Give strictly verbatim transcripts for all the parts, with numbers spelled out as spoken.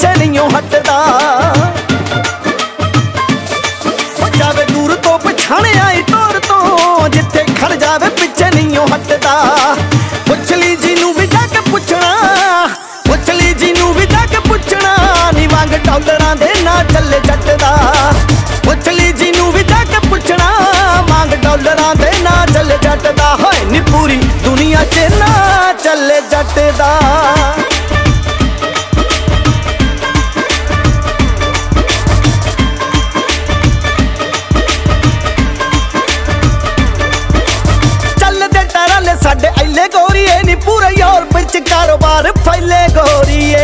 पिछे नहीं हटदा। जावे दूर तो पछाणे आई तौर तो, जिथे खड़ जावे पिछे नहीं हटदा। पुछ ली जिनू भी जाके पुछना, पुछ ली जिनू भी जाके पुछना, नी वांग डॉलरां दे ना चले जट दा। पुछ ली जिनू भी जाके पुछना, मांग डॉलरां दे ना चले जट दा। होए नी पूरी दुनिया च ना चले जट दा। साडे ऐले गोरीए नी पूरे यूरोप च कारोबार फैले गोरीए।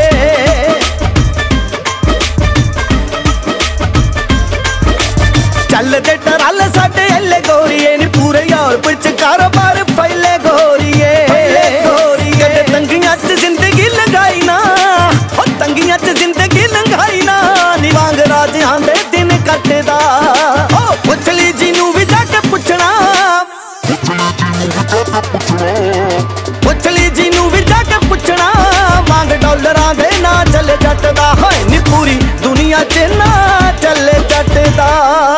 चलदे टराले साडे ऐले गोरीए नी पूरे यूरोप च कारोबार फैले गोरीए। कदे तंगियां च जिंदगी लंघाई ना, ओ तंगियां च जिंदगी लंघाई ना, नी वांग राजियां दे दिन कटदा। ओ पुछ ली जिनू भी जाके पुछना, पुछ ली जिनू भी जाके पुछना, मांग डॉलरां दे ना चले जट दा। होए नी पूरी दुनिया च ना चले जट दा।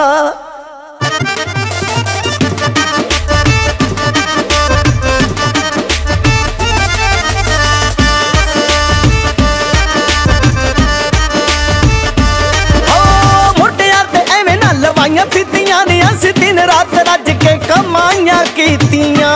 मोटियां ते एवें ना लवाइयां फिरदियां ने, असीं दिन रात रज के कमाइयां कीतियां।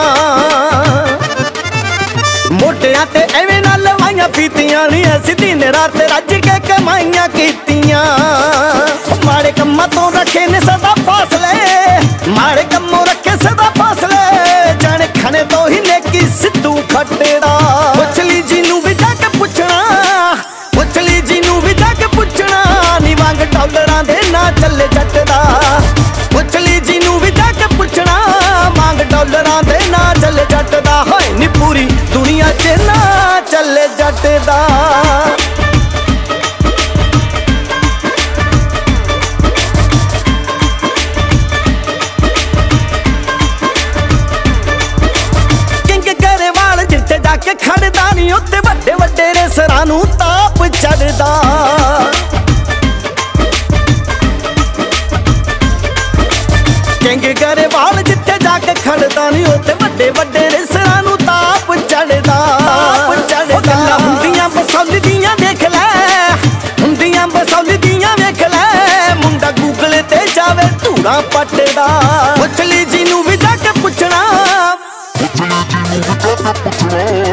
मोटियां ते एवें ना लवाइयां फीतियां नी, असीं दिन रात रज के कमाइयां कीतियां। माड़े कम्मां तो रखे ने सदा फासले, माड़े कम्मों रखे सदा फासले, जाने खाने तो ही नेकी सिद्धू खट्टेड़ा। पुछ ली जिनू भी जाके पुछना, पुछ ली जिनू भी जाके पुछना, नी वांग डॉलरां दे ना चले जट दा। पुछ ली जिनू भी जाके पुछना, मांग डॉलरां दे ना चले जट दा। होए नी पूरी दुनिया च ना चले जट दा। किंग गरेवाल जिथे जाके खड़दा नी, उत्ते वड्डे वड्डे रेसरां नूं ताप चढ़दा। किंग गरेवाल जिथे जाके खड़दा नी, उत्ते वड्डे वड्डे रेसरां नूं ताप चढ़दा। गल्लां हुंदियां बसौली दियां देख लै, हुंदियां बसौली दियां वेख लै, मुंडा गूगल ते जावे धूड़ा पटदा। पुछ ली जिनू भी जाके पुछना, पुछ ली जिनू भी जाके पुछना,